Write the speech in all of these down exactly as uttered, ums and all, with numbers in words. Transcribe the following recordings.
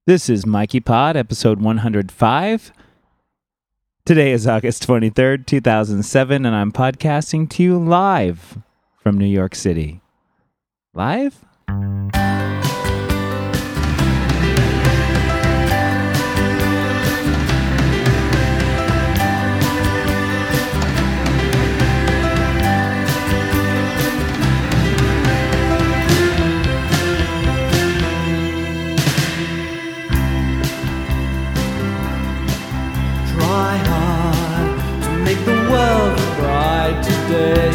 This is Mikey Pod, episode one hundred five. Today is August twenty-third, two thousand seven, and I'm podcasting to you live from New York City. Live? Try hard to make the world bright today.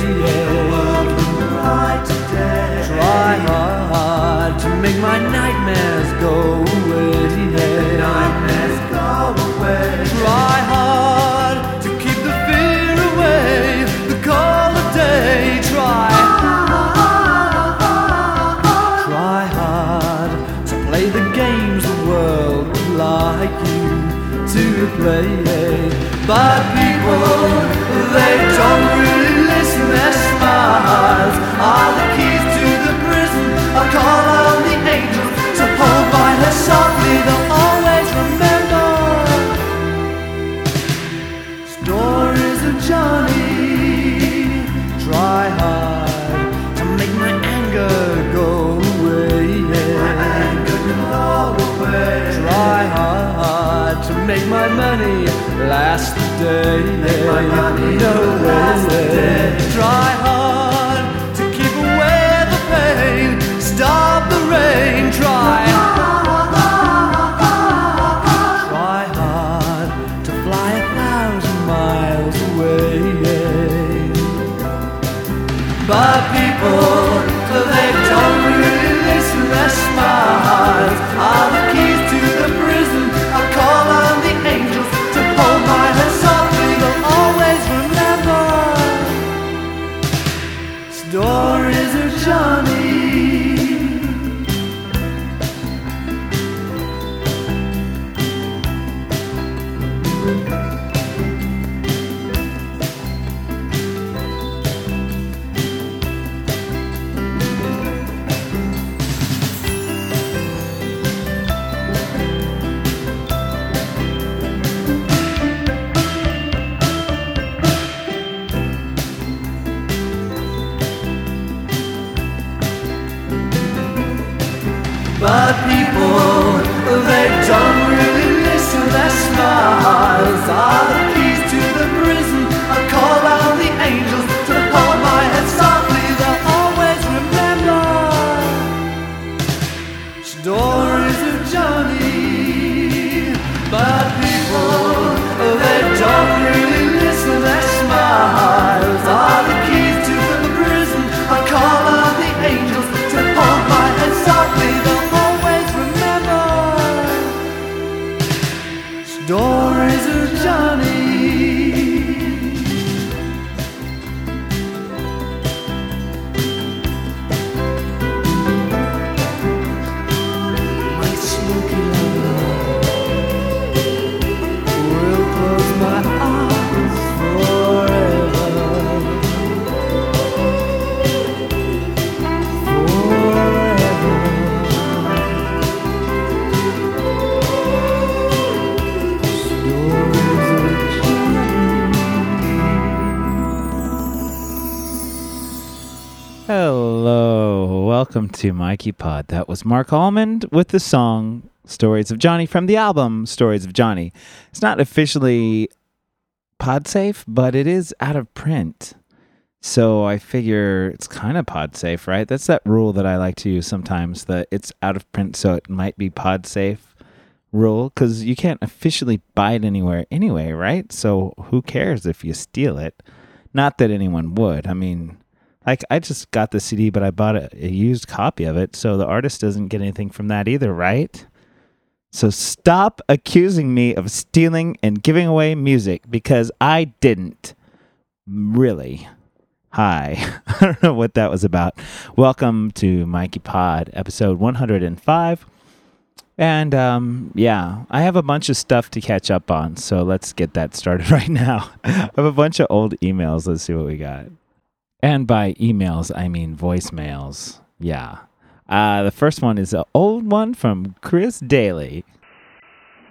Try hard to make my nightmares go away. Try hard to keep the fear away, the cold of day. Try, try hard to play the games the world would like you to play. But people, they don't really listen. Their smiles are the keys to the prison. I'll call on the angels to hold by her softly. They'll always remember stories of Johnny. Try hard to make my anger go away. My anger go away. Try hard to make my money last the day. Make my money no last the day. Try hard to keep away the pain, stop the rain. Try, try hard to fly a thousand miles away. But people, they don't really listen. Their smiles are the keys to the prison. I'll call on the angels to hold my hand softly. They'll always remember stories of Johnny. But people, they don't really listen. Their smiles are the keys to the prison. I'll call on the angels to hold my head softly. They'll always remember stories of Johnny. But people, they don't really listen. Their smiles are the keys to the prison. I'll call on the angels to hold my head softly. They'll stories of Johnny. My smoky love will close my eyes forever. Forever. Hello, welcome to Mikey Pod. That was Mark Almond with the song Stories of Johnny from the album Stories of Johnny. It's not officially pod safe, but it is out of print. So I figure it's kind of pod safe, right? That's that rule that I like to use sometimes, that it's out of print, so it might be pod safe rule, because you can't officially buy it anywhere anyway, right? So who cares if you steal it? Not that anyone would. I mean, like, I just got the C D, but I bought a, a used copy of it, so the artist doesn't get anything from that either, right? So stop accusing me of stealing and giving away music, because I didn't. Really. Hi. I don't know what that was about. Welcome to Mikey Pod, episode one hundred five. And, um, yeah, I have a bunch of stuff to catch up on, so let's get that started right now. I have a bunch of old emails. Let's see what we got. And by emails, I mean voicemails. Yeah. Uh, the first one is an old one from Chris Daly.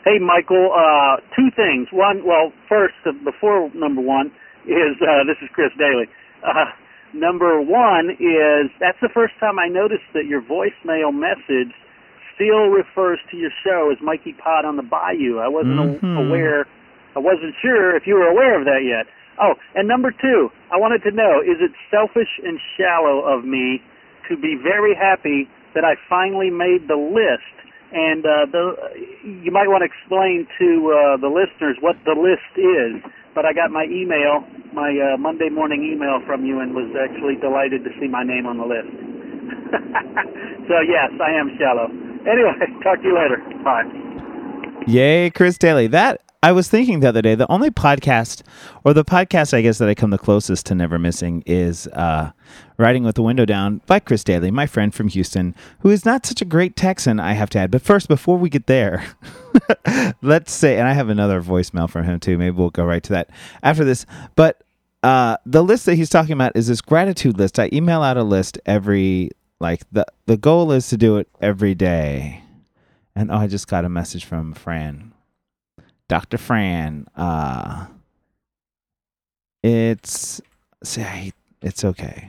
Hey, Michael, uh, two things. One, well, first, uh, before number one, is, uh, this is Chris Daly. Uh, number one is, that's the first time I noticed that your voicemail message still refers to your show as Mikey Pod on the Bayou. I wasn't Mm-hmm. aware, I wasn't sure if you were aware of that yet. Oh, and number two, I wanted to know, is it selfish and shallow of me to be very happy that I finally made the list? And uh, the, you might want to explain to uh, the listeners what the list is. But I got my email, my uh, Monday morning email from you, and was actually delighted to see my name on the list. So, yes, I am shallow. Anyway, talk to you later. Bye. Yay, Chris Daly. That, I was thinking the other day, the only podcast, or the podcast, I guess, that I come the closest to never missing is uh, Riding with the Window Down by Chris Daly, my friend from Houston, who is not such a great Texan, I have to add. But first, before we get there, let's say, and I have another voicemail from him too. Maybe we'll go right to that after this. But uh, the list that he's talking about is this gratitude list. I email out a list every, like, the, the goal is to do it every day. And oh, I just got a message from Fran. Doctor Fran, uh, it's, say, it's okay.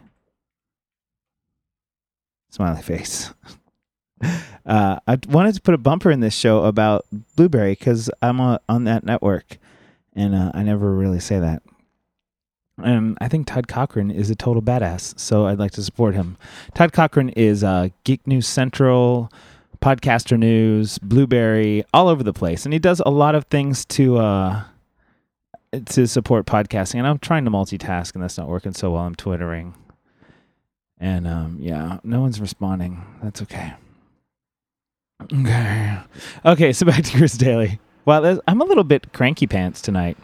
Smiley face. uh, I wanted to put a bumper in this show about Blueberry because I'm uh, on that network, and uh, I never really say that. And I think Todd Cochran is a total badass, so I'd like to support him. Todd Cochran is uh, Geek News Central, Podcaster News, Blueberry, all over the place. And he does a lot of things to uh, to support podcasting. And I'm trying to multitask, and that's not working so well. I'm twittering. And, um, yeah, no one's responding. That's okay. Okay. Okay, so back to Chris Daly. Well, I'm a little bit cranky pants tonight.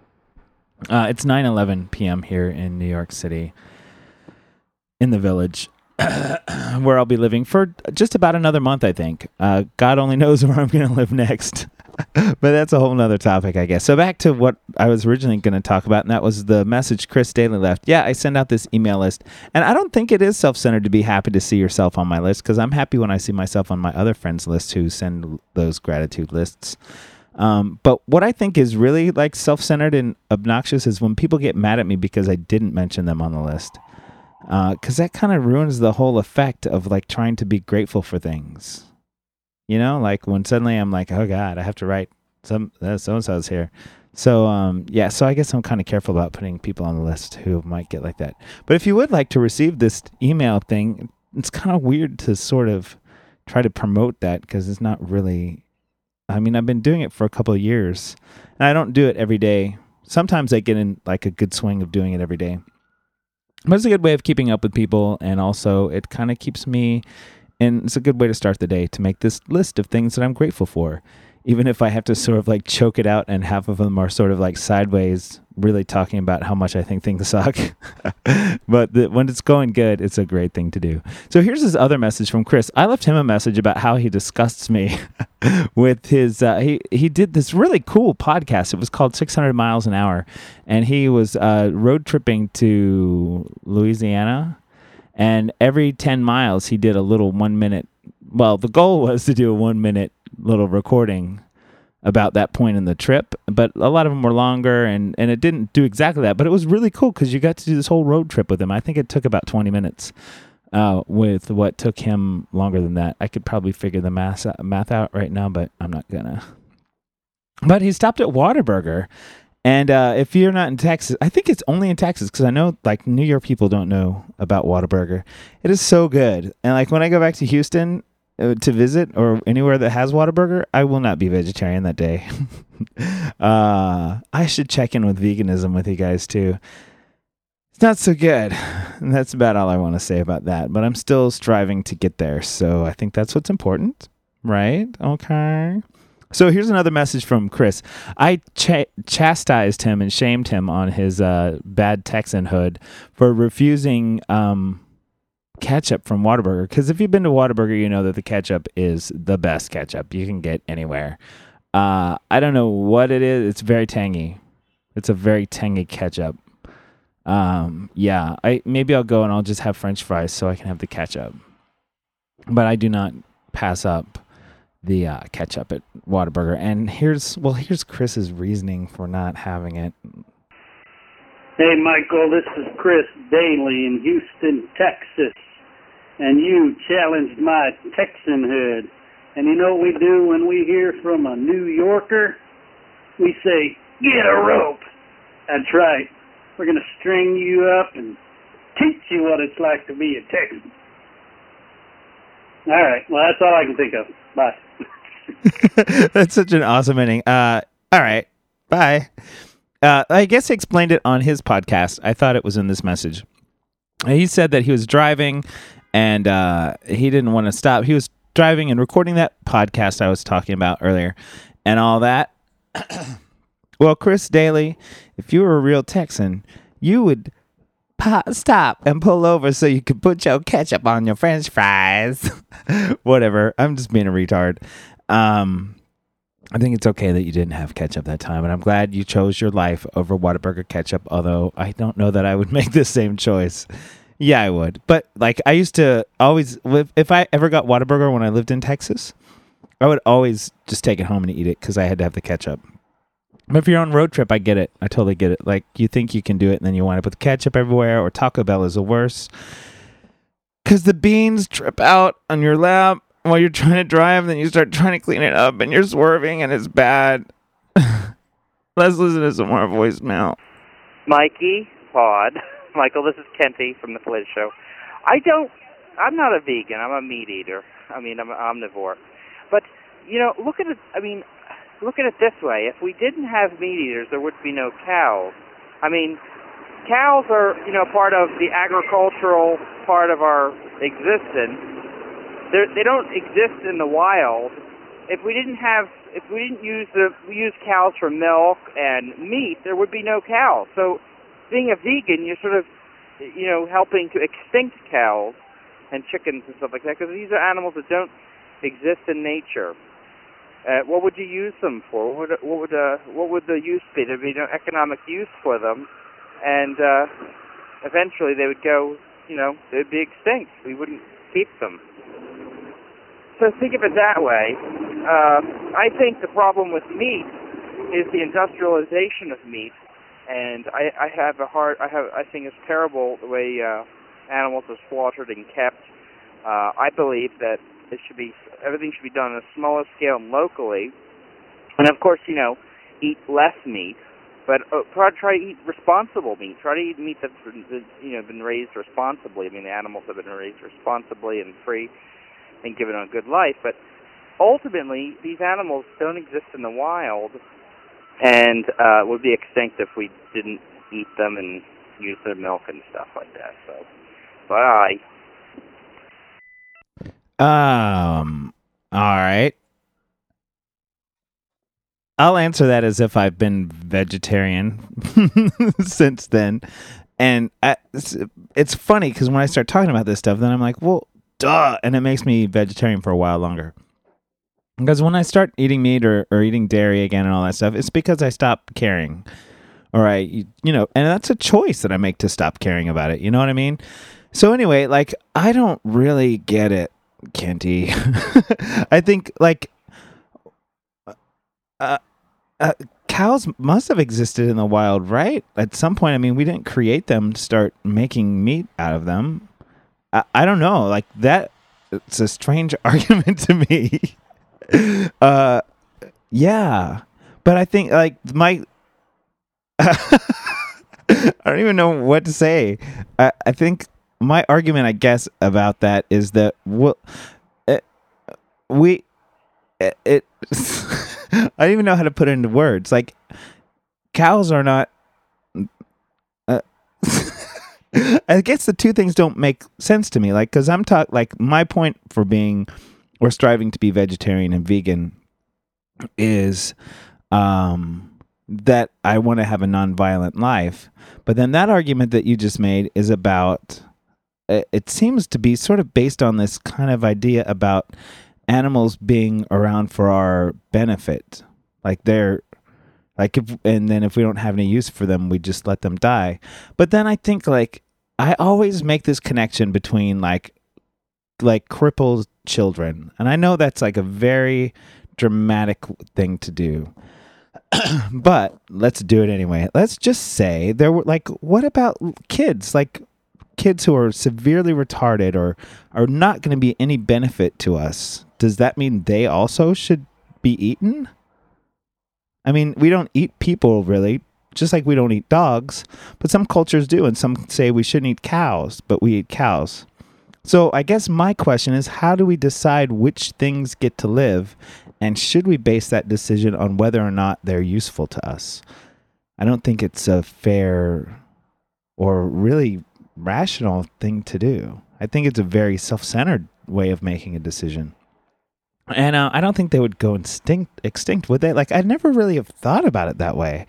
Uh, it's nine eleven p.m. here in New York City, in the Village. Where I'll be living for just about another month, I think. Uh, God only knows where I'm going to live next. But that's a whole nother topic, I guess. So back to what I was originally going to talk about, and that was the message Chris Daly left. Yeah, I send out this email list, and I don't think it is self-centered to be happy to see yourself on my list, because I'm happy when I see myself on my other friends' list who send those gratitude lists. Um, but what I think is really like self-centered and obnoxious is when people get mad at me because I didn't mention them on the list. Because uh, that kind of ruins the whole effect of like trying to be grateful for things. You know, like when suddenly I'm like, oh God, I have to write some, uh, so-and-so's here. So, um, yeah, so I guess I'm kind of careful about putting people on the list who might get like that. But if you would like to receive this email thing, it's kind of weird to sort of try to promote that because it's not really, I mean, I've been doing it for a couple of years and I don't do it every day. Sometimes I get in like a good swing of doing it every day. But it's a good way of keeping up with people, and also it kind of keeps me, and it's a good way to start the day to make this list of things that I'm grateful for, even if I have to sort of like choke it out and half of them are sort of like sideways, really talking about how much I think things suck. But the, when it's going good, it's a great thing to do. So here's this other message from Chris. I left him a message about how he disgusts me with his, uh, he, he did this really cool podcast. It was called six hundred miles an hour. And he was uh, road tripping to Louisiana. And every ten miles, he did a little one minute. Well, the goal was to do a one minute little recording about that point in the trip, but a lot of them were longer, and, and it didn't do exactly that, but it was really cool because you got to do this whole road trip with him. I think it took about twenty minutes uh, with what took him longer than that. I could probably figure the math, math out right now, but I'm not gonna. But he stopped at Whataburger, and uh, if you're not in Texas, I think it's only in Texas because I know like New York people don't know about Whataburger. It is so good, and like when I go back to Houston to visit or anywhere that has Whataburger, I will not be vegetarian that day. uh, I should check in with veganism with you guys too. It's not so good. And that's about all I want to say about that, but I'm still striving to get there. So I think that's what's important, right? Okay. So here's another message from Chris. I ch- chastised him and shamed him on his uh, bad Texanhood for refusing um, ketchup from Whataburger, because if you've been to Whataburger, you know that the ketchup is the best ketchup you can get anywhere. Uh, I don't know what it is. It's very tangy. It's a very tangy ketchup. Um, yeah, I maybe I'll go and I'll just have French fries so I can have the ketchup. But I do not pass up the uh, ketchup at Whataburger. And here's well, here's Chris's reasoning for not having it. Hey, Michael, this is Chris Daly in Houston, Texas. And you challenged my Texanhood. And you know what we do when we hear from a New Yorker? We say, get a rope. That's right. We're going to string you up and teach you what it's like to be a Texan. All right. Well, that's all I can think of. Bye. That's such an awesome ending. Uh, all right. Bye. Uh, I guess he explained it on his podcast. I thought it was in this message. He said that he was driving and uh, he didn't want to stop. He was driving and recording that podcast I was talking about earlier and all that. Well, Chris Daly, if you were a real Texan, you would pop, stop and pull over so you could put your ketchup on your French fries. Whatever. I'm just being a retard. Um, I think it's okay that you didn't have ketchup that time, and I'm glad you chose your life over Whataburger ketchup, although I don't know that I would make the same choice. Yeah, I would. But, like, I used to always, if I ever got Whataburger when I lived in Texas, I would always just take it home and eat it because I had to have the ketchup. But if you're on a road trip, I get it. I totally get it. Like, you think you can do it, and then you wind up with ketchup everywhere, or Taco Bell is the worst. Because the beans trip out on your lap while you're trying to drive, then you start trying to clean it up, and you're swerving, and it's bad. Let's listen to some more voicemail. Mikey, Pod. Michael, this is Kenty from the Fliz Show. I don't, I'm not a vegan. I'm a meat eater. I mean, I'm an omnivore. But, you know, look at it, I mean, look at it this way. If we didn't have meat eaters, there would be no cows. I mean, cows are, you know, part of the agricultural part of our existence. They're, they don't exist in the wild. If we didn't have, if we didn't use the, we use cows for milk and meat, there would be no cows. So, being a vegan, you're sort of, you know, helping to extinct cows and chickens and stuff like that, because these are animals that don't exist in nature. Uh, what would you use them for? What would, what would, uh, what would the use be? There'd be no economic use for them, and uh, eventually they would go, you know, they'd be extinct. We wouldn't keep them. So think of it that way. Uh, I think the problem with meat is the industrialization of meat, and I, I have a hard. I have. I think it's terrible the way uh, animals are slaughtered and kept. Uh, I believe that it should be everything should be done on a smaller scale and locally, and of course, you know, eat less meat. But uh, try, try to eat responsible meat. Try to eat meat that's been, you know, been raised responsibly. I mean, the animals have been raised responsibly and free and given a good life. But ultimately, these animals don't exist in the wild and uh, would be extinct if we didn't eat them and use their milk and stuff like that. So, bye. Um. All right. I'll answer that as if I've been vegetarian since then. And I, it's, it's funny because when I start talking about this stuff, then I'm like, well, duh. And it makes me vegetarian for a while longer. Because when I start eating meat or, or eating dairy again and all that stuff, it's because I stop caring. All right. You, you know, and that's a choice that I make to stop caring about it. You know what I mean? So anyway, like, I don't really get it, Kenty. I think, like, uh, Uh, cows must have existed in the wild, right? At some point, I mean, we didn't create them to start making meat out of them. I, I don't know. Like, that, it's a strange argument to me. uh, yeah. But I think, like, my... I don't even know what to say. I, I think my argument, I guess, about that is that we'll, it, we... It... it I don't even know how to put it into words. Like, cows are not... Uh, I guess the two things don't make sense to me. Like, because I'm talking... Like, my point for being or striving to be vegetarian and vegan is um, that I want to have a nonviolent life. But then that argument that you just made is about... It seems to be sort of based on this kind of idea about animals being around for our benefit. Like they're like, if, and then if we don't have any use for them, we just let them die. But then I think, like, I always make this connection between like, like crippled children. And I know that's like a very dramatic thing to do. But let's do it anyway. Let's just say there were like, what about kids? Like kids who are severely retarded or are not going to be any benefit to us. Does that mean they also should be eaten? I mean, we don't eat people really, just like we don't eat dogs, but some cultures do. And some say we shouldn't eat cows, but we eat cows. So I guess my question is, how do we decide which things get to live? And should we base that decision on whether or not they're useful to us? I don't think it's a fair or really rational thing to do. I think it's a very self-centered way of making a decision. And uh, I don't think they would go extinct, extinct, would they? Like, I never really have thought about it that way.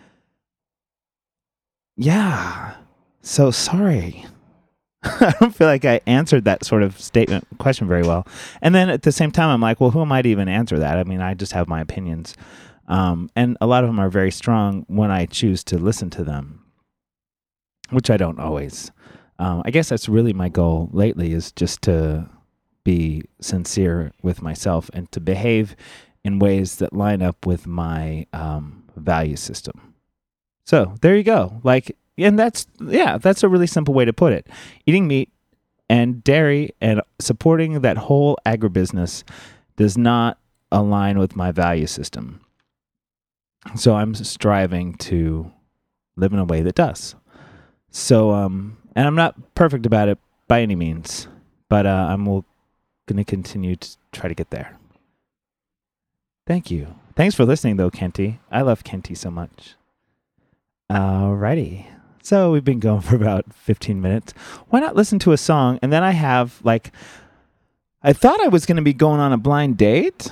Yeah. So sorry. I don't feel like I answered that sort of statement question very well. And then at the same time, I'm like, well, who am I to even answer that? I mean, I just have my opinions. Um, and a lot of them are very strong when I choose to listen to them, which I don't always. Um, I guess that's really my goal lately, is just to be sincere with myself and to behave in ways that line up with my um, value system. So there you go. Like, and that's, yeah, that's a really simple way to put it. Eating meat and dairy and supporting that whole agribusiness does not align with my value system. So I'm striving to live in a way that does. So, um, and I'm not perfect about it by any means, but uh, I'm going to continue to try to get there. Thank you. Thanks for listening, though, Kenty. I love Kenty so much. Alrighty. So we've been going for about fifteen minutes. Why not listen to a song? And then I have, like, I thought I was going to be going on a blind date.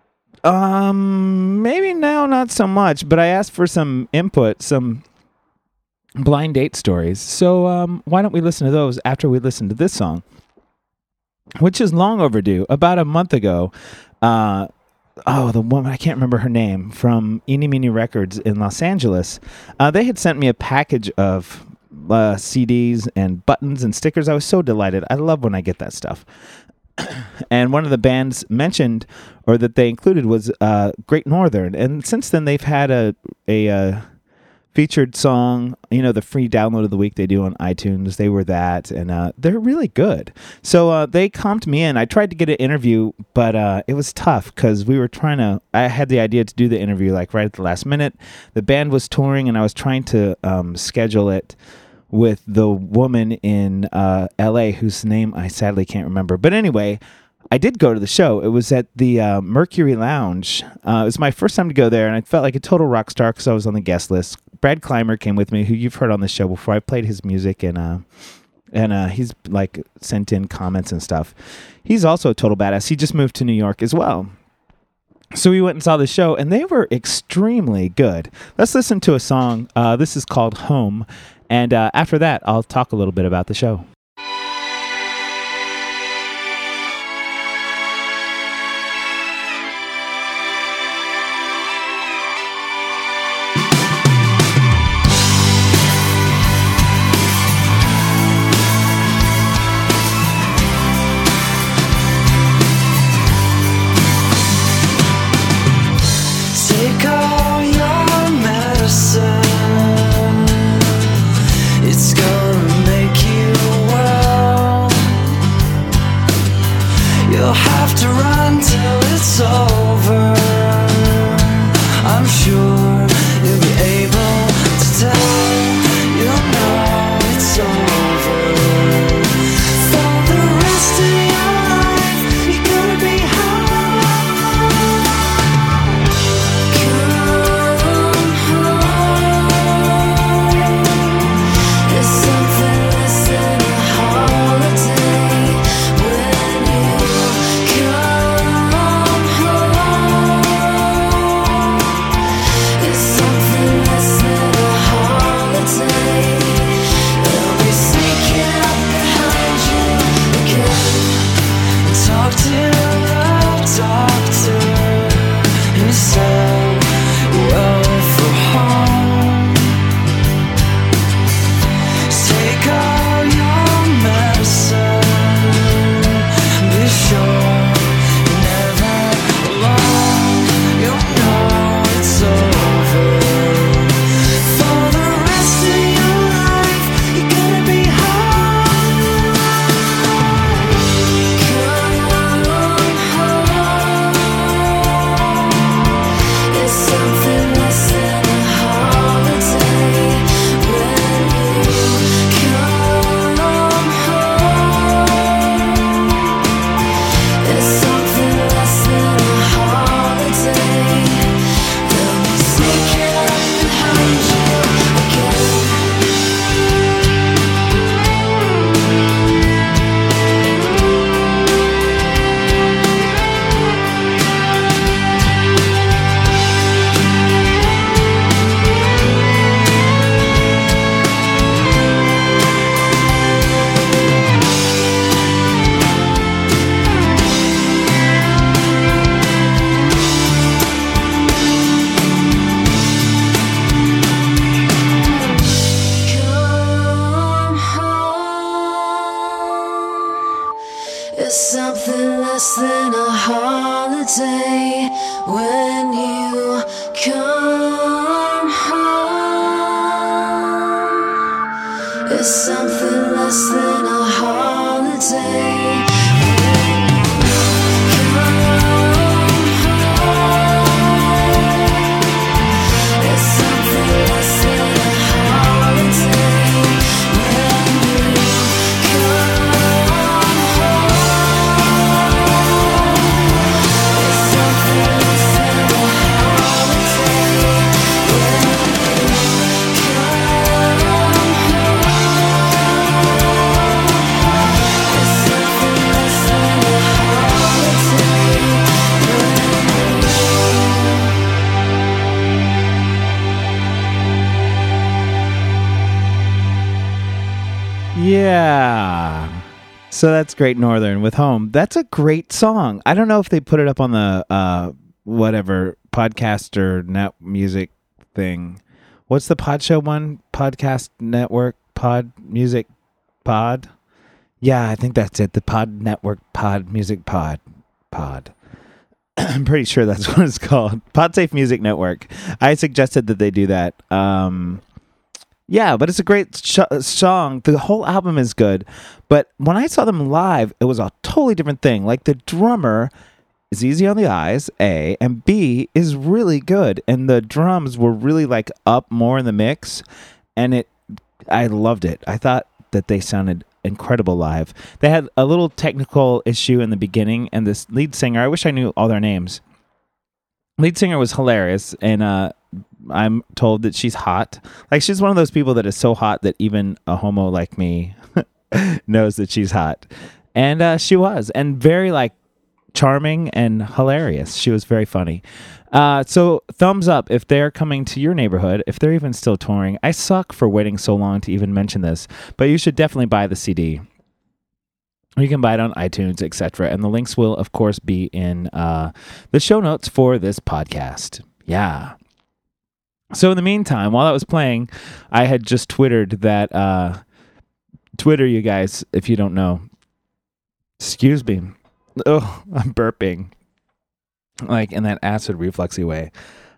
Um, maybe now not so much, but I asked for some input, some blind date stories. So um, why don't we listen to those after we listen to this song, which is long overdue. About a month ago, uh, oh, the woman, I can't remember her name, from Eeny Meeny Records in Los Angeles. Uh, they had sent me a package of uh, C Ds and buttons and stickers. I was so delighted. I love when I get that stuff. And one of the bands mentioned, or that they included, was uh, Great Northern. And since then, they've had a a uh, featured song, you know, the free download of the week they do on iTunes. They were that, and uh, they're really good. So uh, they comped me in. I tried to get an interview, but uh, it was tough because we were trying to, I had the idea to do the interview like right at the last minute. The band was touring, and I was trying to um, schedule it with the woman in uh, L A whose name I sadly can't remember. But anyway, I did go to the show. It was at the uh, Mercury Lounge. Uh, it was my first time to go there, and I felt like a total rock star because I was on the guest list. Brad Clymer came with me, who you've heard on the show before. I played his music, and uh, and uh, he's like sent in comments and stuff. He's also a total badass. He just moved to New York as well. So we went and saw the show, and they were extremely good. Let's listen to a song. Uh, this is called Home. And uh, after that, I'll talk a little bit about the show. Take all your medicine. It's gonna make you holiday when you come home. It's something less than a holiday. Yeah. So that's Great Northern with Home. That's a great song. I don't know if they put it up on the uh, whatever podcast or net music thing. What's the pod show one? Podcast network, pod music pod? Yeah, I think that's it. The pod network, pod music pod. Pod. I'm pretty sure that's what it's called. Podsafe Music Network. I suggested that they do that. Um... Yeah, but it's a great sh- song. The whole album is good. But when I saw them live, it was a totally different thing. Like, the drummer is easy on the eyes, A, and B, is really good. And the drums were really, like, up more in the mix. And it, I loved it. I thought that they sounded incredible live. They had a little technical issue in the beginning, and this lead singer, I wish I knew all their names. Lead singer was hilarious, and uh, I'm told that she's hot. Like, she's one of those people that is so hot that even a homo like me knows that she's hot. And uh, she was, and very, like, charming and hilarious. She was very funny. Uh, so, thumbs up if they're coming to your neighborhood, if they're even still touring. I suck for waiting so long to even mention this, but you should definitely buy the C D. You can buy it on iTunes, et cetera. And the links will, of course, be in uh, the show notes for this podcast. Yeah. So in the meantime, while I was playing, I had just twittered that, uh, Twitter, you guys, if you don't know, excuse me. Oh, I'm burping. Like in that acid refluxy way.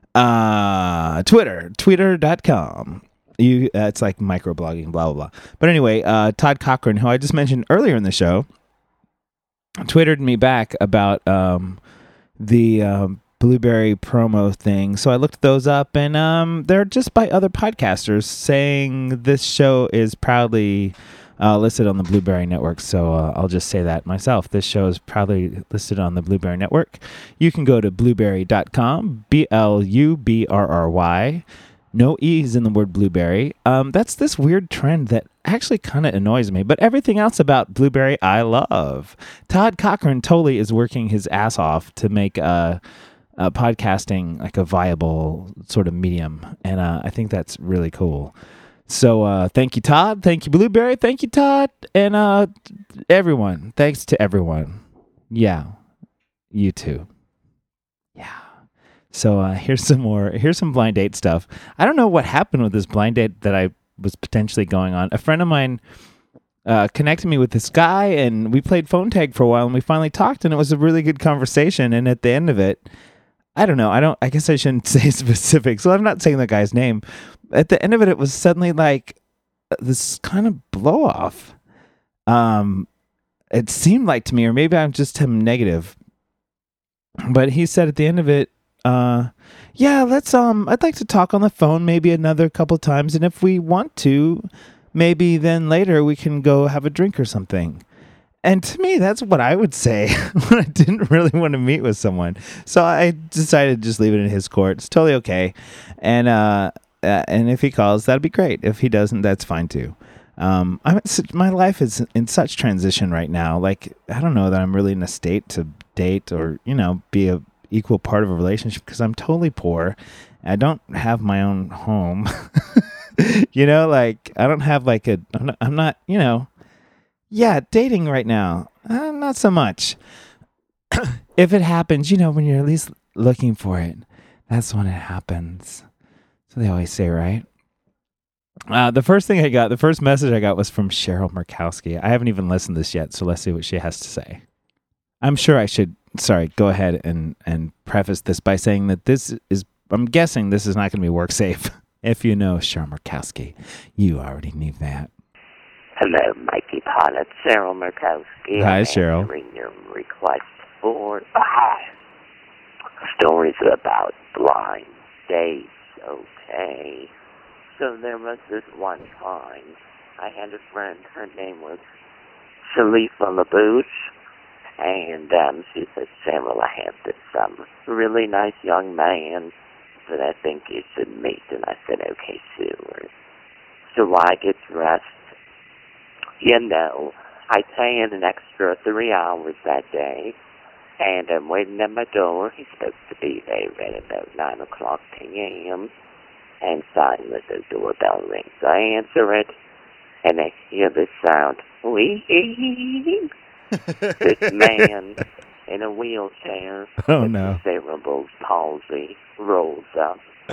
Uh, Twitter, twitter dot com. You, uh, it's like microblogging, blah, blah, blah. But anyway, uh, Todd Cochran, who I just mentioned earlier in the show, twittered me back about um, the um, Blueberry promo thing. So I looked those up, and um, they're just by other podcasters saying this show is proudly uh, listed on the Blueberry Network. So uh, I'll just say that myself. This show is proudly listed on the Blueberry Network. You can go to blueberry dot com, B L U B R R Y. No E's in the word blueberry. Um, that's this weird trend that actually kind of annoys me. But everything else about Blueberry, I love. Todd Cochran totally is working his ass off to make uh, uh, podcasting like a viable sort of medium. And uh, I think that's really cool. So uh, thank you, Todd. Thank you, Blueberry. Thank you, Todd. And uh, everyone. Thanks to everyone. Yeah. You too. Yeah. So uh, here's some more, here's some blind date stuff. I don't know what happened with this blind date that I was potentially going on. A friend of mine uh, connected me with this guy, and we played phone tag for a while, and we finally talked, and it was a really good conversation. And at the end of it, I don't know, I don't, I guess I shouldn't say specifics, so I'm not saying the guy's name. At the end of it, it was suddenly like this kind of blow off. Um, it seemed like to me, or maybe I'm just him negative, but he said at the end of it, Uh, yeah, let's, um, I'd like to talk on the phone maybe another couple times. And if we want to, maybe then later we can go have a drink or something. And to me, that's what I would say when I didn't really want to meet with someone. So I decided to just leave it in his court. It's totally okay. And, uh, uh and if he calls, that'd be great. If he doesn't, that's fine too. Um, I'm, my life is in such transition right now. Like, I don't know that I'm really in a state to date or, you know, be a equal part of a relationship because I'm totally poor. I don't have my own home. You know, like I don't have like a, I'm not, I'm not you know, yeah, dating right now, uh, not so much. If it happens, you know, when you're at least looking for it, that's when it happens. So they always say, right? Uh, the first thing I got, the first message I got was from Cheryl Murkowski. I haven't even listened to this yet, so let's see what she has to say. I'm sure I should sorry, go ahead and, and preface this by saying that this is, I'm guessing this is not going to be work safe. If you know Cheryl Murkowski, you already knew that. Hello, Mikey Pod. It's Cheryl Murkowski. Hi, I'm Cheryl. answering your request for ah, stories about blind dates. Okay. So there was this one time I had a friend. Her name was Shalifa LaBouche. And um, she said, Cheryl, I have this um, really nice young man that I think you should meet. And I said, okay, sure. So I get dressed. You know, I stay in an extra three hours that day, and I'm waiting at my door. He's supposed to be there at about nine o'clock p.m., and suddenly the doorbell rings. I answer it, and I hear this sound, wee. This man in a wheelchair Oh, with no. cerebral palsy rolls up,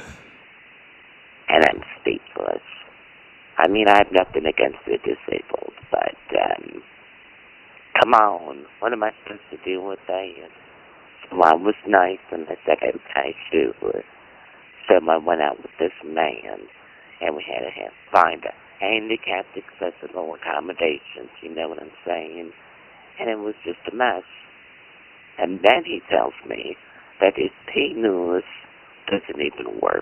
and I'm speechless. I mean, I have nothing against the disabled, but, um, come on, what am I supposed to do with that? So I was nice, and I said, okay, sure. So I went out with this man, and we had to have, find a handicapped accessible accommodations, you know what I'm saying? And it was just a mess. And then he tells me that his penis doesn't even work.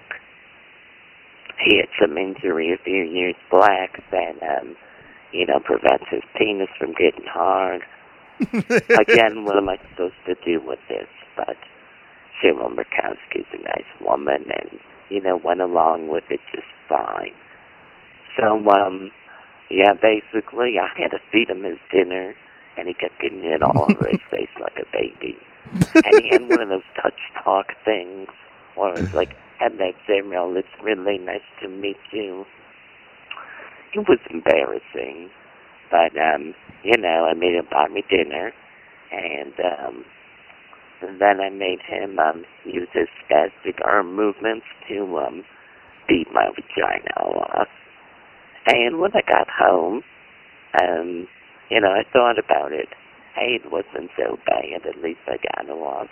He had some injury a few years back that, um, you know, prevents his penis from getting hard. Again, what am I supposed to do with this? But Cheryl Murkowski's a nice woman and, you know, went along with it just fine. So, um, yeah, basically, I had to feed him his dinner, and he kept getting it all over his face like a baby. And he had one of those touch talk things where it's like, hello, Samuel, it's really nice to meet you. It was embarrassing, but, um, you know, I made him buy me dinner, and, um, and then I made him, um, use his spastic arm movements to, um, beat my vagina off. And when I got home, um, you know, I thought about it. Hey, it wasn't so bad, at least I got it off.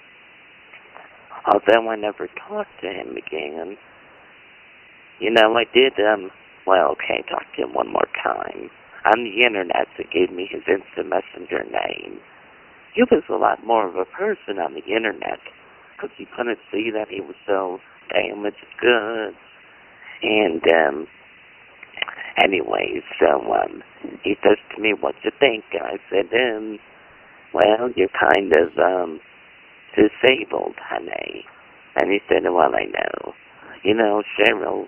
Although I never talked to him again. You know, I did, um, well, okay, talk to him one more time. On the internet, it gave me his instant messenger name. He was a lot more of a person on the internet, because you couldn't see that he was so damaged goods. And, um, anyways, so, um, he says to me, what you think? And I said, um, well, you're kind of, um, disabled, honey. And he said, well, I know. You know, Cheryl,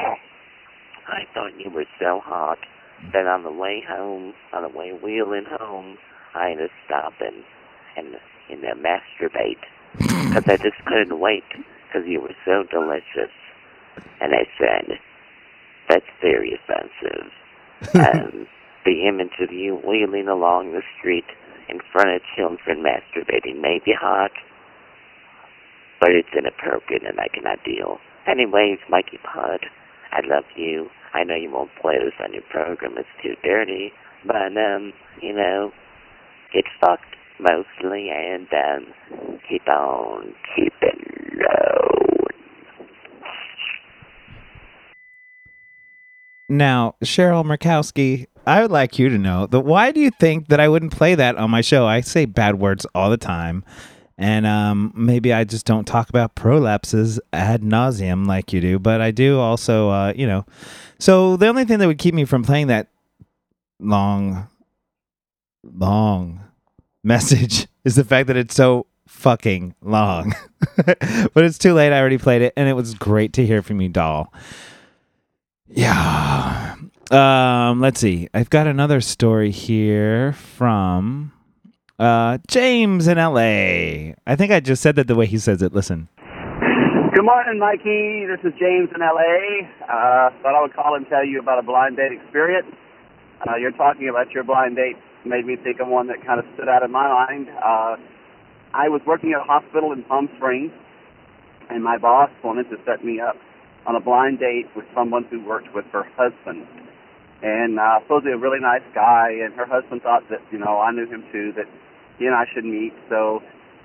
I thought you were so hot that on the way home, on the way wheeling home, I had to stop and, and, and uh, masturbate. Because I just couldn't wait, because you were so delicious. And I said, that's very offensive. um, the image of you wheeling along the street in front of children masturbating may be hot, but it's inappropriate and I cannot deal. Anyways, Mikey Pod, I love you. I know you won't play this on your program, it's too dirty, but, um, you know, get fucked mostly and, um, keep on keeping low. Now, Cheryl Murkowski, I would like you to know that why do you think that I wouldn't play that on my show? I say bad words all the time. And um, maybe I just don't talk about prolapses ad nauseum like you do, but I do also, uh, you know. So the only thing that would keep me from playing that long, long message is the fact that it's so fucking long. But it's too late. I already played it, and it was great to hear from you, doll. Yeah. Um, let's see. I've got another story here from... Uh, James in L A. I think I just said that the way he says it. Listen. Good morning, Mikey. This is James in L A. Uh, thought I would call and tell you about a blind date experience. Uh, you're talking about your blind date made me think of one that kind of stood out in my mind. Uh, I was working at a hospital in Palm Springs, and my boss wanted to set me up on a blind date with someone who worked with her husband. And uh, supposedly a really nice guy, and her husband thought that, you know, I knew him too, that he and I should meet. So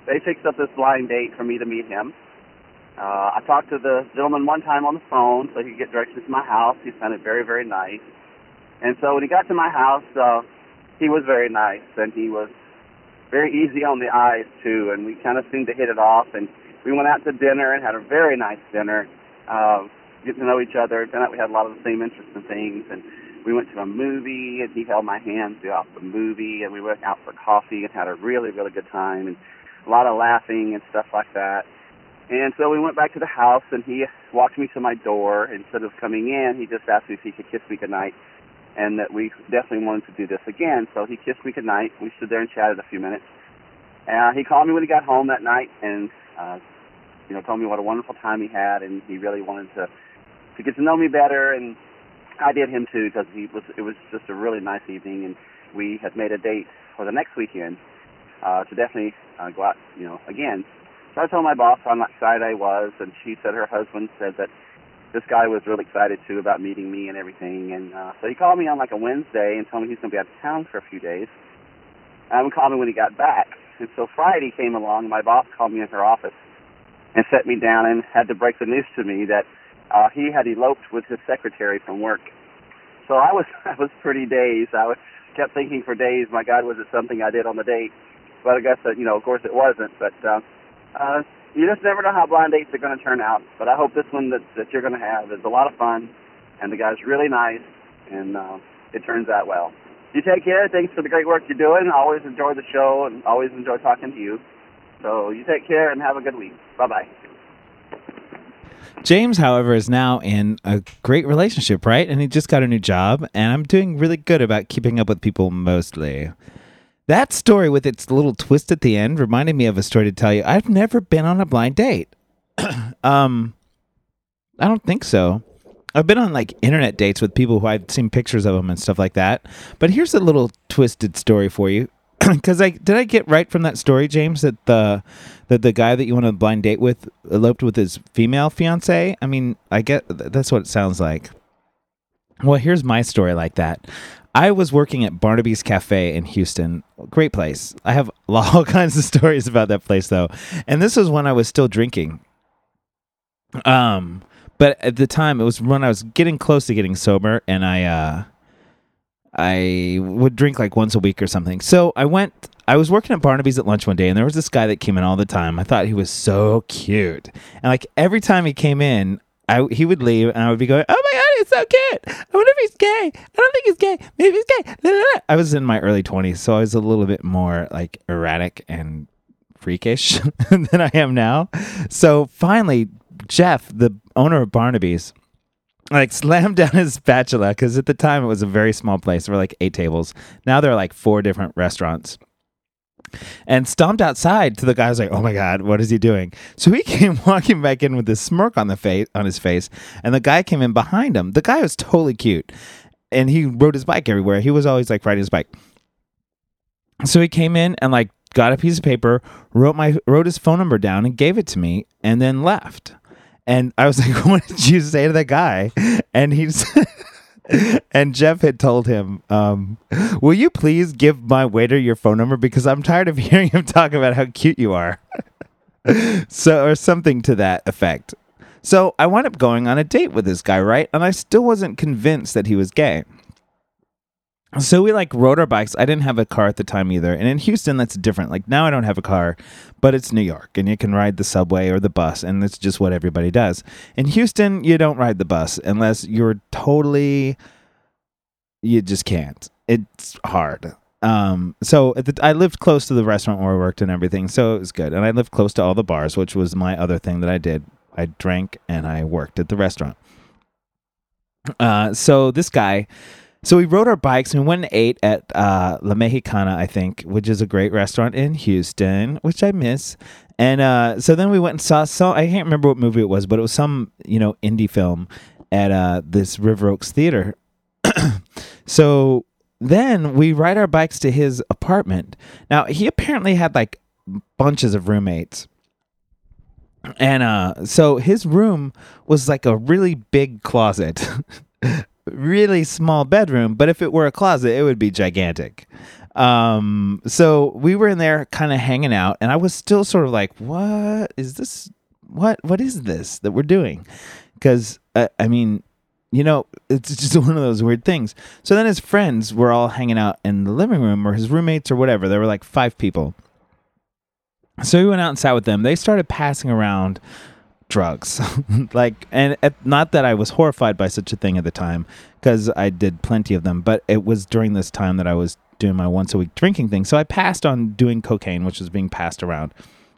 they fixed up this blind date for me to meet him. Uh, I talked to the gentleman one time on the phone so he could get directions to my house. He sounded very, very nice. And so when he got to my house, uh, he was very nice, and he was very easy on the eyes, too, and we kind of seemed to hit it off. And we went out to dinner and had a very nice dinner, uh, getting to know each other. Tonight we had a lot of the same interests and things, and we went to a movie, and he held my hand throughout the movie, and we went out for coffee and had a really, really good time, and a lot of laughing and stuff like that. And so we went back to the house, and he walked me to my door. Instead of coming in, he just asked me if he could kiss me goodnight, and that we definitely wanted to do this again. So he kissed me goodnight. We stood there and chatted a few minutes. Uh, he called me when he got home that night, and uh, you know, told me what a wonderful time he had, and he really wanted to to get to know me better, and I did him too, because he was. It was just a really nice evening, and we had made a date for the next weekend uh, to definitely uh, go out, you know, again. So I told my boss how excited I was, and she said her husband said that this guy was really excited too about meeting me and everything, and uh, so he called me on like a Wednesday and told me he's going to be out of town for a few days. And he called me when he got back, and so Friday came along. My boss called me in her office and set me down and had to break the news to me that uh, he had eloped with his secretary from work. So I was I was pretty dazed. I was kept thinking for days, my God, was it something I did on the date? But I guess that, you know, of course it wasn't. But uh, uh, you just never know how blind dates are going to turn out. But I hope this one that, that you're going to have is a lot of fun, and the guy's really nice, and uh, it turns out well. You take care. Thanks for the great work you're doing. I always enjoy the show and always enjoy talking to you. So you take care and have a good week. Bye-bye. James, however, is now in a great relationship, right? And he just got a new job, and I'm doing really good about keeping up with people mostly. That story with its little twist at the end reminded me of a story to tell you. I've never been on a blind date. um, I don't think so. I've been on like internet dates with people who I've seen pictures of them and stuff like that. But here's a little twisted story for you. Because I did I get right from that story, James, that the that the guy that you went on a blind date with eloped with his female fiance? I mean, I get that's what it sounds like. Well, here's my story like that. I was working at Barnaby's Cafe in Houston. Great place. I have all kinds of stories about that place, though. And this was when I was still drinking. Um, but at the time, it was when I was getting close to getting sober, and I uh, I would drink like once a week or something. So I went. I was working at Barnaby's at lunch one day, and there was this guy that came in all the time. I thought he was so cute, and like every time he came in, I, he would leave, and I would be going, "Oh my God, he's so cute! I wonder if he's gay. I don't think he's gay. Maybe he's gay." La, la, la. I was in my early twenties, so I was a little bit more like erratic and freakish than I am now. So finally, Jeff, the owner of Barnaby's, like slammed down his spatula, because at the time it was a very small place. There were like eight tables. Now there are like four different restaurants. And stomped outside to the guy. I was like, "Oh my God, what is he doing?" So he came walking back in with this smirk on the face on his face, and the guy came in behind him. The guy was totally cute, and he rode his bike everywhere. He was always like riding his bike. So he came in and like got a piece of paper, wrote my wrote his phone number down, and gave it to me, and then left. And I was like, "What did you say to that guy?" And he said. And Jeff had told him, um, "Will you please give my waiter your phone number, because I'm tired of hearing him talk about how cute you are." So, or something to that effect. So I wound up going on a date with this guy, right? And I still wasn't convinced that he was gay. So we like rode our bikes. I didn't have a car at the time either. And in Houston, that's different. Like now I don't have a car, but it's New York, and you can ride the subway or the bus, and it's just what everybody does. In Houston, you don't ride the bus unless you're totally, you just can't. It's hard. Um, so at the, I lived close to the restaurant where I worked and everything, so it was good. And I lived close to all the bars, which was my other thing that I did. I drank and I worked at the restaurant. Uh, so this guy... So we rode our bikes and we went and ate at uh, La Mexicana, I think, which is a great restaurant in Houston, which I miss. And uh, so then we went and saw, so I can't remember what movie it was, but it was some, you know, indie film at uh, this River Oaks Theater. So then we ride our bikes to his apartment. Now, he apparently had like bunches of roommates. And uh, so his room was like a really big closet. Really small bedroom, but if it were a closet, it would be gigantic. Um, so we were in there kind of hanging out, and I was still sort of like, what is this? What, what is this that we're doing? Because, uh, I mean, you know, it's just one of those weird things. So then his friends were all hanging out in the living room, or his roommates or whatever. There were like five people. So we went out and sat with them. They started passing around drugs. like, and uh, not that I was horrified by such a thing at the time, because I did plenty of them, but it was during this time that I was doing my once a week drinking thing. So I passed on doing cocaine, which was being passed around.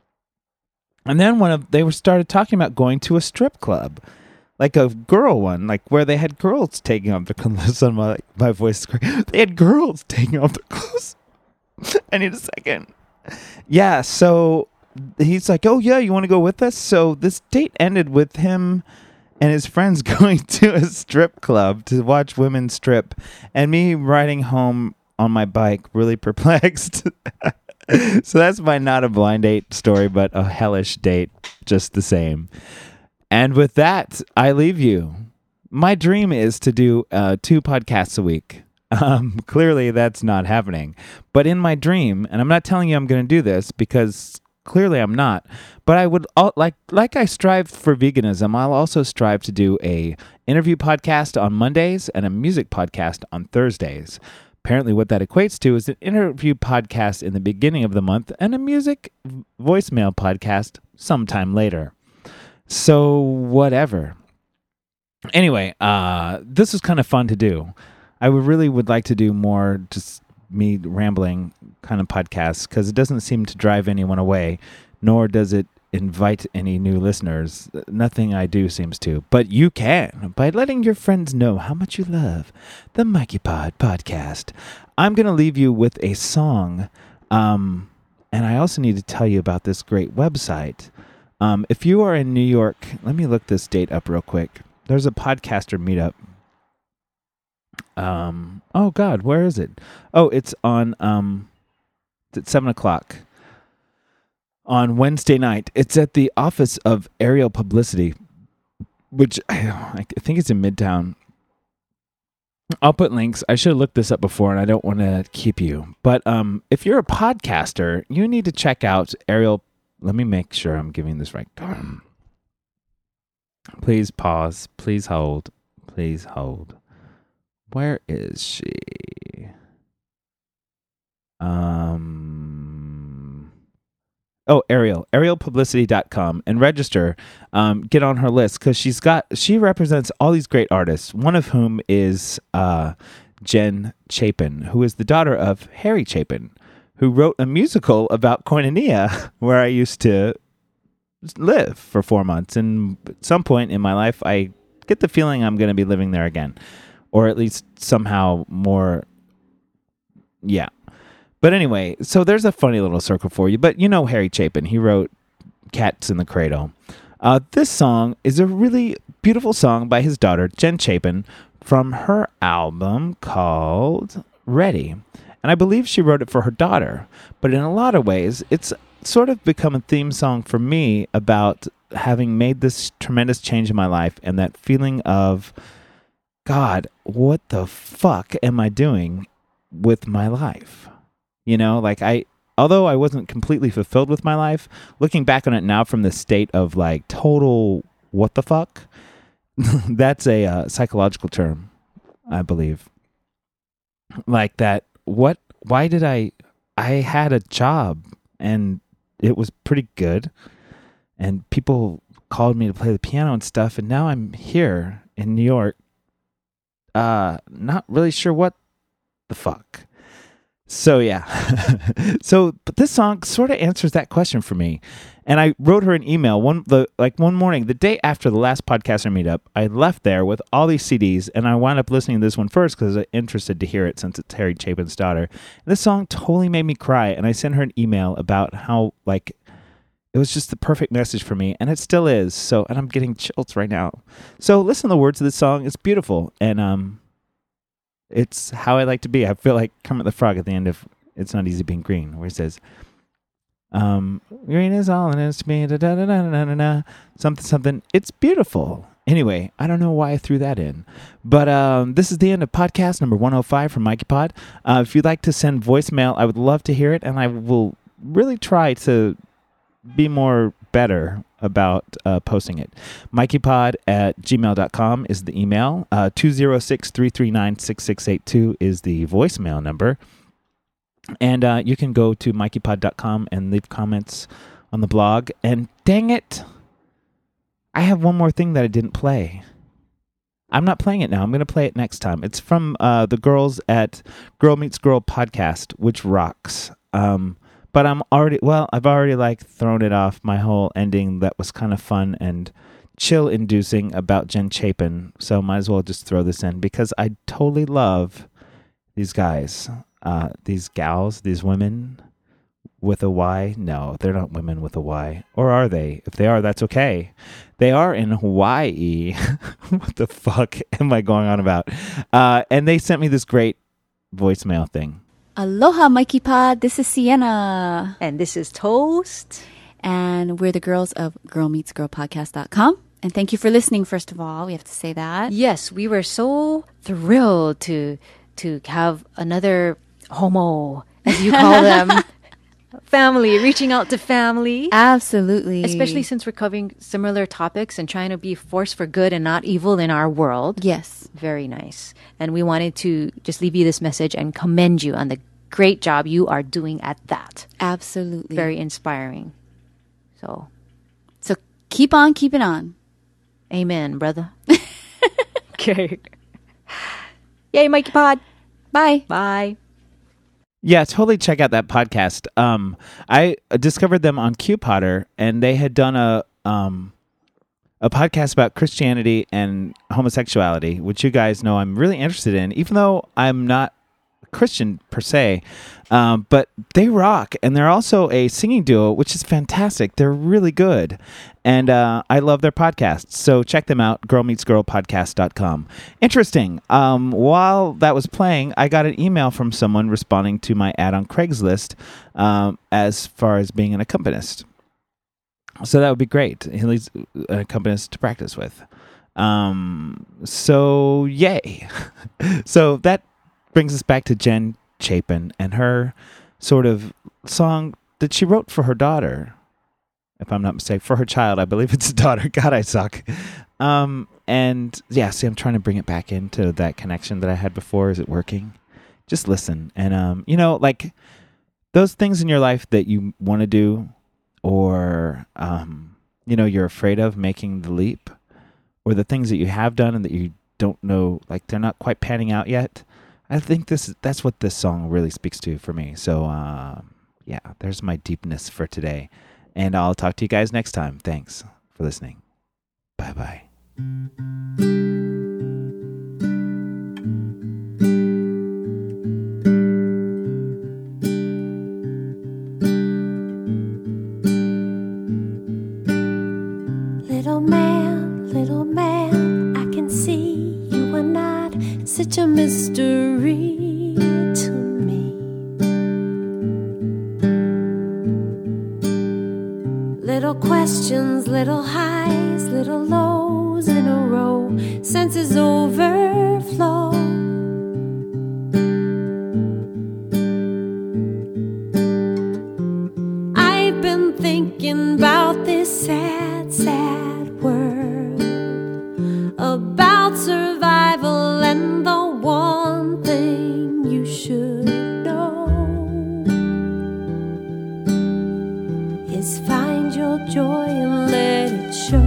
And then one of they were started talking about going to a strip club, like a girl one, like where they had girls taking off their clothes. On my my voice is great. They had girls taking off their clothes. I need a second. Yeah, so he's like, "Oh yeah, you want to go with us?" So this date ended with him and his friends going to a strip club to watch women strip, and me riding home on my bike, really perplexed. So that's my not a blind date story, but a hellish date just the same. And with that, I leave you. My dream is to do uh, two podcasts a week. Um, clearly, that's not happening. But in my dream, and I'm not telling you I'm going to do this because clearly I'm not, but I would like like I strive for veganism. I'll also strive to do a interview podcast on Mondays and a music podcast on Thursdays. Apparently what that equates to is an interview podcast in the beginning of the month and a music voicemail podcast sometime later. So whatever. Anyway, uh, this was kind of fun to do. I would really would like to do more just me rambling kind of podcasts because it doesn't seem to drive anyone away, nor does it invite any new listeners. Nothing I do seems to, but you can by letting your friends know how much you love the Mikey Pod podcast. I'm going to leave you with a song, um, and I also need to tell you about this great website. Um, if you are in New York, let me look this date up real quick. There's a podcaster meetup. Um, oh God, where is it? Oh, it's on, um, it's at seven o'clock. On Wednesday night. It's at the office of Ariel Publicity, which I think it's in Midtown. I'll put links. I should have looked this up before, and I don't want to keep you. But um, if you're a podcaster, you need to check out Ariel. Let me make sure I'm giving this right. Please pause. Please hold. Please hold. Where is she? Um... Oh, Ariel, ariel publicity dot com, and register. Um, get on her list because she's got she represents all these great artists. One of whom is uh, Jen Chapin, who is the daughter of Harry Chapin, who wrote a musical about Koinonia, where I used to live for four months. And at some point in my life, I get the feeling I'm going to be living there again, or at least somehow more. Yeah. But anyway, so there's a funny little circle for you. But you know Harry Chapin. He wrote Cats in the Cradle. Uh, this song is a really beautiful song by his daughter, Jen Chapin, from her album called Ready. And I believe she wrote it for her daughter. But in a lot of ways, it's sort of become a theme song for me about having made this tremendous change in my life and that feeling of, God, what the fuck am I doing with my life? You know, like I, although I wasn't completely fulfilled with my life, looking back on it now from the state of like total what the fuck, that's a uh, psychological term, I believe. Like that, what, why did I, I had a job and it was pretty good and people called me to play the piano and stuff. And now I'm here in New York, uh, not really sure what the fuck. So yeah, so but this song sort of answers that question for me, and I wrote her an email one the like one morning, the day after the last podcaster meetup. I left there with all these C Ds, and I wound up listening to this one first because I was interested to hear it since it's Harry Chapin's daughter. And this song totally made me cry, and I sent her an email about how like it was just the perfect message for me, and it still is. So, and I'm getting chills right now. So listen to the words of this song; it's beautiful, and um. It's how I like to be. I feel like Kermit the Frog at the end of It's Not Easy Being Green, where he says, um, green is all it is to me, da, da, da, da, da, da, da, something, something. It's beautiful. Anyway, I don't know why I threw that in. But um, this is the end of podcast number one oh five from Mikey Pod. Uh, if you'd like to send voicemail, I would love to hear it, and I will really try to be more better about uh, posting it. MikeyPod at gmail dot com is the email. Uh, two oh six, three three nine, six six eight two is the voicemail number. And uh, you can go to mikey pod dot com and leave comments on the blog. And dang it, I have one more thing that I didn't play. I'm not playing it now. I'm going to play it next time. It's from uh, the girls at Girl Meets Girl podcast, which rocks. Um, but I'm already, well, I've already like thrown it off, my whole ending that was kind of fun and chill-inducing about Jen Chapin. So might as well just throw this in because I totally love these guys, uh, these gals, these women with a Y. No, they're not women with a Y. Or are they? If they are, that's okay. They are in Hawaii. What the fuck am I going on about? Uh, and they sent me this great voicemail thing. Aloha, Mikey Pod. This is Sienna. And this is Toast. And we're the girls of girl meets girl podcast dot com. And thank you for listening, first of all. We have to say that. Yes, we were so thrilled to to have another homo, as you call them. Family, reaching out to family. Absolutely. Especially since we're covering similar topics and trying to be a force for good and not evil in our world. Yes. Very nice. And we wanted to just leave you this message and commend you on the great job you are doing at that. Absolutely. Very inspiring. So, so keep on keeping on. Amen, brother. Okay. Yay, Mikey Pod. Bye. Bye. Yeah, totally check out that podcast. Um, I discovered them on Q Potter, and they had done a um, a podcast about Christianity and homosexuality, which you guys know I'm really interested in, even though I'm not Christian per se. Um, but they rock, and they're also a singing duo, which is fantastic. They're really good, and uh, I love their podcasts. So check them out, girl meets girl podcast dot com. Interesting. Um, while that was playing, I got an email from someone responding to my ad on Craigslist um, as far as being an accompanist. So that would be great. He needs an accompanist to practice with. Um, so yay. So that brings us back to Jen Chapin and her sort of song that she wrote for her daughter, if I'm not mistaken, for her child. I believe it's a daughter. God, I suck. Um, and yeah, see, I'm trying to bring it back into that connection that I had before. Is it working? Just listen. And, um, you know, like those things in your life that you want to do or, um, you know, you're afraid of making the leap, or the things that you have done and that you don't know, like they're not quite panning out yet. I think this is, that's what this song really speaks to for me. So, uh, yeah, there's my deepness for today. And I'll talk to you guys next time. Thanks for listening. Bye-bye. Little man, little man, I can see you are not such a mystery to me. Little questions, little highs, little lows in a row, senses overflow. I've been thinking about this sad, sad world, about survival, and the one thing you should know is find your joy and let it show.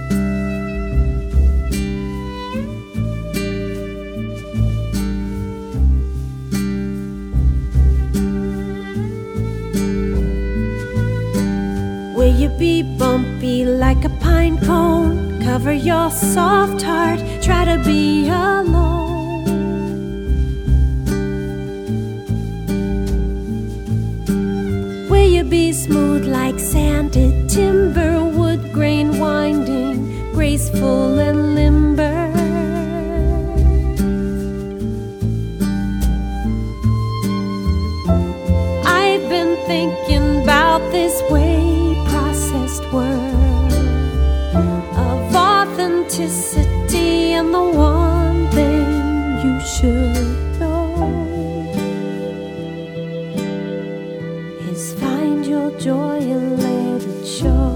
Will you be bumpy like a pine cone? Cover your soft heart, try to be alone. Will you be smooth like sanded timber, wood grain winding, graceful and limber? I've been thinking about this way processed world of authenticity authenticity, and the one thing you should know is find your joy and let it show.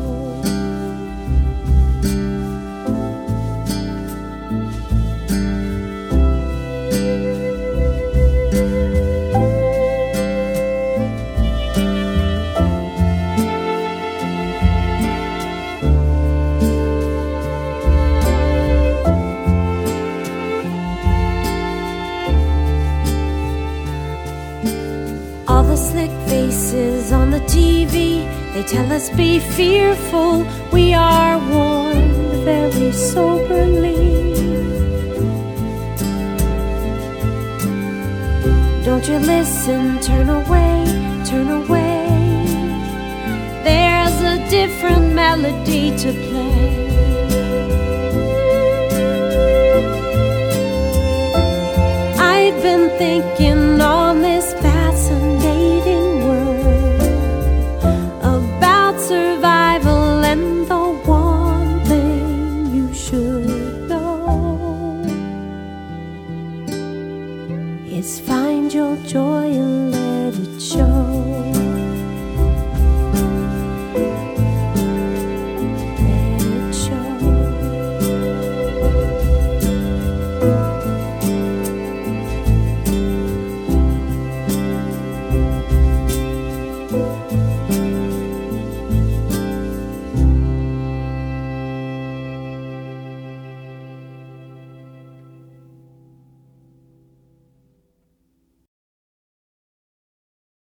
All the slick faces on the T V, they tell us be fearful. We are warned very soberly. Don't you listen, turn away, turn away. There's a different melody to play. I've been thinking on this fascinating world about survival, and the one thing you should know is find your joy and let it show. Let it show.